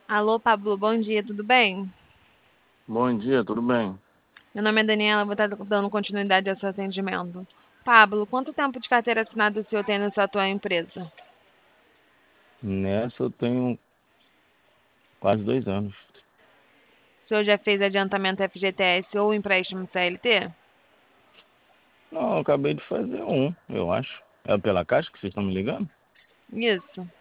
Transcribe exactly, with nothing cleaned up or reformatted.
Alô, Pablo, bom dia, tudo bem? Bom dia, tudo bem? Meu nome é Daniela, vou estar dando continuidade ao seu atendimento. Pablo, quanto tempo de carteira assinada o senhor tem na sua atual empresa? Nessa eu tenho quase dois anos. O senhor já fez adiantamento F G T S ou empréstimo C L T? Não, eu acabei de fazer um, eu acho. É pela Caixa que vocês estão me ligando? Isso.